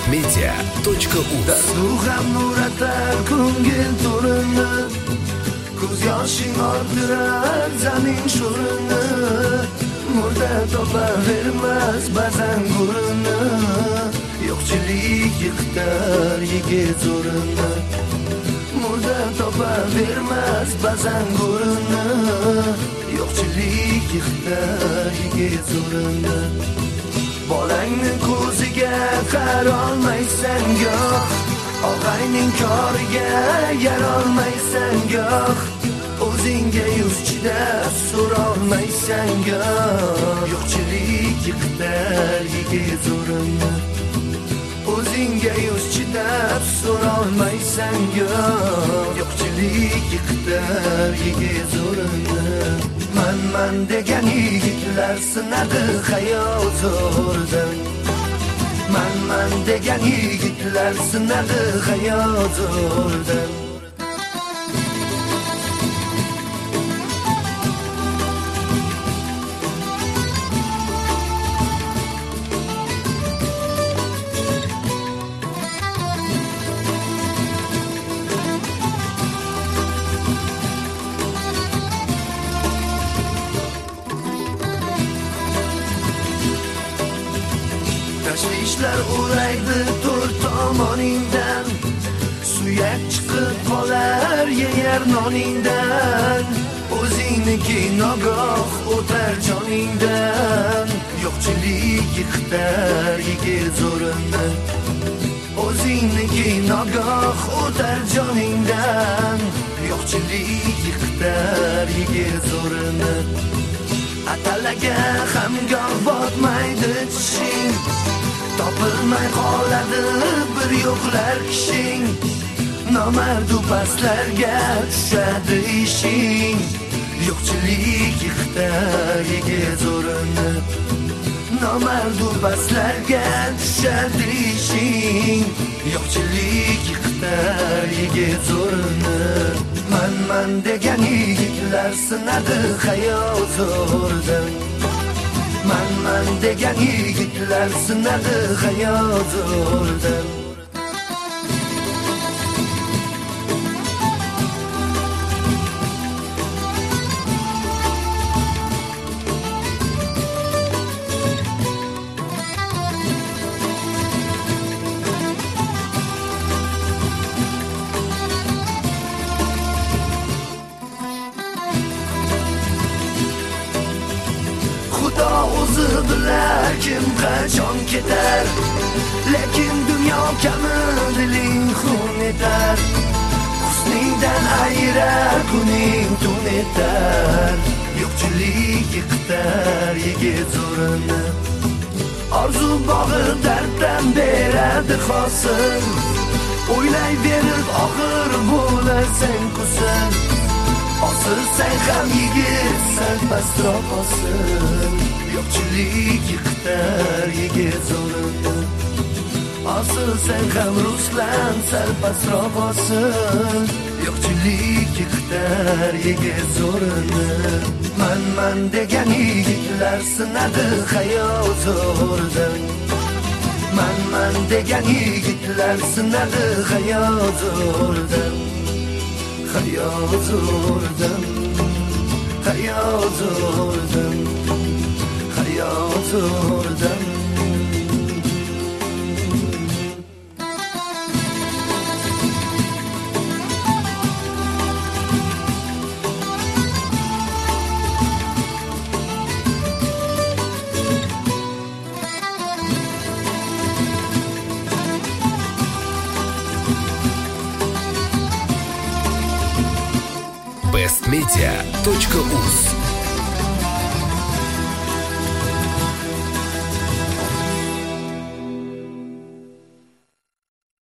bestmedia.uz. Ruham nuratar ko'ngil to'rini, ko'z yoshing orttirar zamin sho'rini. Murda topavermas ba'zan go'rini, yo'qchilik yiqitar yigit zo'rini. Murda topavermas ba'zan go'rini, yo'qchilik yiqitar yigit zo'rini. Bolangni ko'ziga qarolmaysan goh, og'ayning koriga yarolmaysan goh, o'zingga yuz chidab so'rolmaysan goh, yo'qchilik yiqitar yigit zo'rini. O'zingga yuz chidab so'rolmaysan goh, yo'qchilik yiqitar yigit zo'rini. Man degan yigitlar sinadi hayot zo'rdan. Man degan yigitlar sinadi hayot zo'rdan. Tashvishlar uraydi to'rt tomoningdan, suyak chiqib qolar yeyar noningdan. O'zingniki nogoh o'tar joningdan, yo'qchilik yiqitar yigit zo'rini. O'zingniki nogoh o'tar joningdan, yo'qchilik yiqitar yigit zo'rini. Atalaga ham goh botmaydi tishing, topilmay qoladi bir yo'qlar kishing. Nomardu paslarga tushadi ishing, yo'qchilik yiqitar yigit zo'rini. Nomardu paslarga tushadi ishing, yo'qchilik yiqitar yigit zo'rini. Man degan yigitlar sinadi hayot zo'rdan. Man degan yigitlar sinadi hayot zo'rdan. Xudo o'zi bilar kim qachon ketar, lekin dunyo kami diling xun etar. Husningdan ayirar kuning tun etar, yo'qchilik yiqitar yigit zo'rini. Orzu bog'i darddan beradi hosil, o'ylayverib oxir bo'lasan kusin. Osilsang ham yigit sal pastroq osil, yo'qchilik yiqitar yigit zo'rini. Osilsang ham ruslan sal pastroq osil, yo'qchilik yiqitar yigit zo'rini. Man degan yigitlar sinadi hayot zo'rdan. Man degan yigitlar sinadi hayot zo'rdan. Hayot zo'rdan, hayot zo'rdan, hayot zo'rdan. bestmedia.uz.